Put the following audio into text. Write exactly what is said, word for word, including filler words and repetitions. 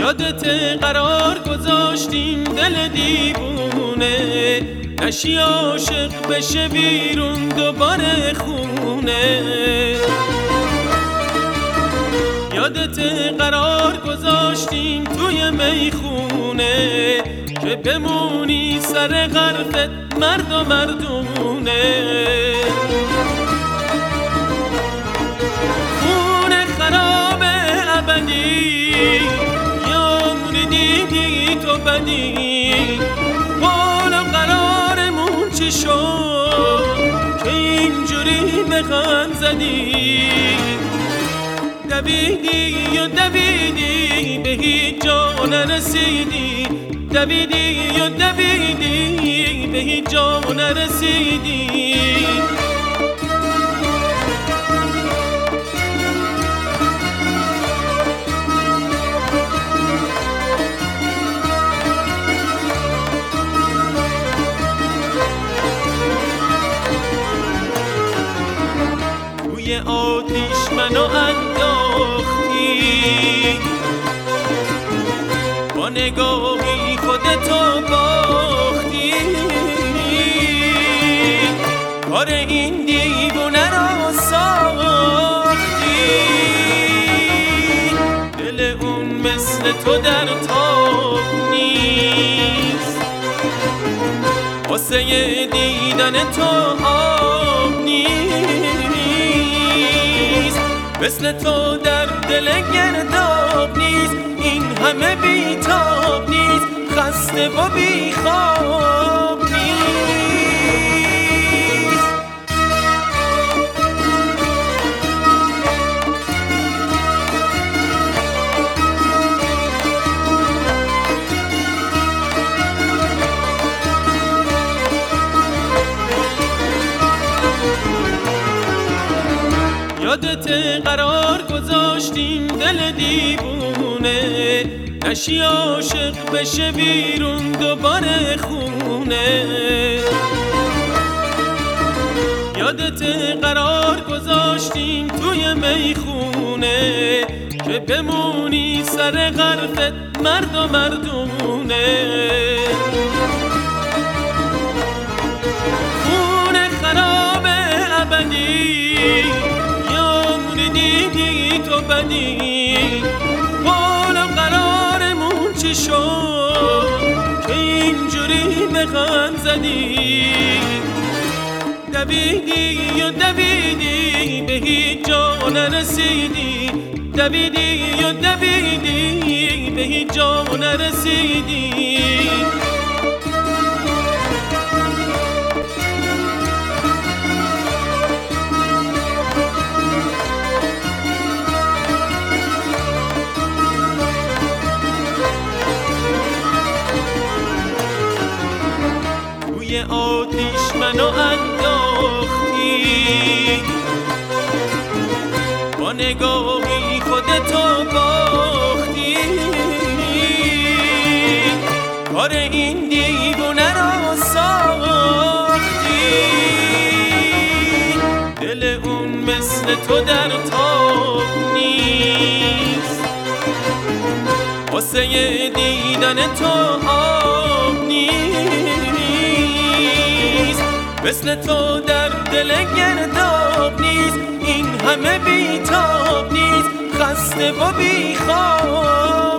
یادت قرار گذاشتیم دل دیوونه، نشی عاشق بشه بیرون دوباره خونه. یادت قرار گذاشتیم توی میخونه، که بمونی سر غرفت مرد و مردونه. خونه خراب ابدی، یا دیدی تو بدی، حالا قرارمون چی شد که اینجوری به غم زدی؟ دویدی یا دویدی به هیچ جا نرسیدی، دویدی یا دویدی به هیچ جا نرسیدی. توی آتیش منو انداختی، با نگاهی خودتو باختی. کار این دیوونه رو ساختی، دل اون مثل تو در تاب نیست، واسه دیدن تو آب نیست، مثل تو در دل گرداب نیست. این همه بیتاب نیست، خسته و بیخواب نیست. یادت قرار گذاشتیم دل دیوونه، نشی عاشق بشه بیرون دوباره خونه. یادت قرار گذاشتیم توی میخونه، که بمونی سر غرفت مرد و مردونه. خونه خراب ابدی، دیدی تو بدی، حالا قرارمون چی شد که اینجوری به غم زدی؟ دویدی یا دویدی به هیچ جا نرسیدی، دویدی یا دویدی به هیچ جا نرسیدی. آتیش منو انداختی، با نگاهی خودتو باختی. کار این دیوونه رو ساختی، دل اون مثل تو در تاب نیست، واسه دیدن تو آب نیست، مثل تو در دل گرداب نیست. این همه بیتاب نیست، خسته و بیخواب